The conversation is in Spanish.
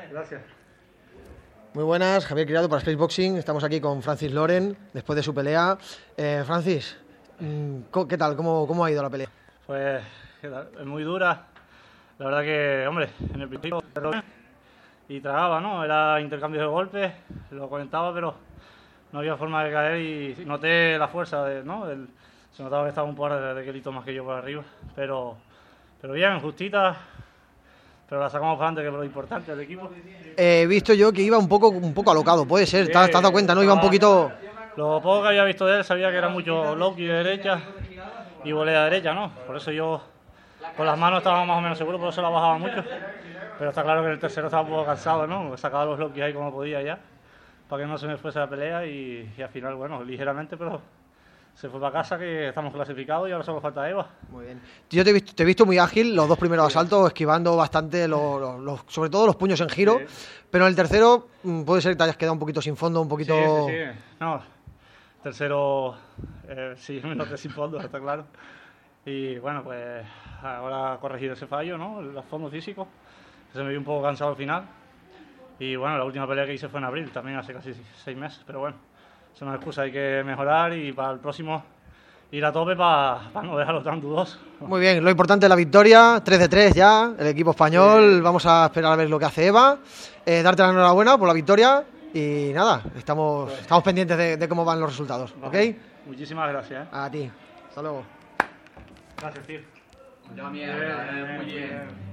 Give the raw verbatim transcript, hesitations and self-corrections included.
Gracias. Muy buenas, Javier Criado para Space Boxing. Estamos aquí con Francis Loren después de su pelea. Eh, Francis, ¿qué tal? ¿Cómo, cómo ha ido la pelea? Pues es muy dura. La verdad que, hombre, en el principio y tragaba, ¿no? Era intercambio de golpes, lo conectaba, pero no había forma de caer y noté la fuerza, de, ¿no? El, se notaba que estaba un par de, de kilitos más que yo por arriba, pero, pero bien, justita. Pero la sacamos para adelante, que es lo importante del equipo. He visto yo que iba un poco un poco alocado, puede ser, sí, ¿te has dado cuenta, no? Iba un poquito... Lo poco que había visto de él, sabía que era mucho low kick de derecha y volea de derecha, ¿no? Por eso yo con las manos estaba más o menos seguro, por eso la bajaba mucho. Pero está claro que en el tercero estaba un poco cansado, ¿no? Sacaba los low kicks ahí como podía ya, para que no se me fuese la pelea y, y al final, bueno, ligeramente, pero... se fue para casa, que estamos clasificados y ahora solo falta Eva. Muy bien. Yo te he visto, te he visto muy ágil los dos primeros asaltos, esquivando bastante, los, los, los, sobre todo los puños en giro, sí. Pero en el tercero puede ser que te hayas quedado un poquito sin fondo, un poquito... Sí, sí, sí. No, tercero eh, sí, me noté sin fondo, está claro. Y bueno, pues ahora he corregido ese fallo, ¿no? El fondo físico, se me vio un poco cansado al final. Y bueno, la última pelea que hice fue en abril, también hace casi seis meses, pero bueno. Es una excusa, hay que mejorar y para el próximo ir a tope para, para no dejarlo tan dudoso. Muy bien, lo importante es la victoria, tres de tres ya, el equipo español, sí. Vamos a esperar a ver lo que hace Eva, eh, darte la enhorabuena por la victoria y nada, estamos, pues, estamos pendientes de, de cómo van los resultados, vale. ¿Ok? Muchísimas gracias. ¿eh? A ti, hasta luego. Gracias, tío. Mucha mierda, eh, muy bien.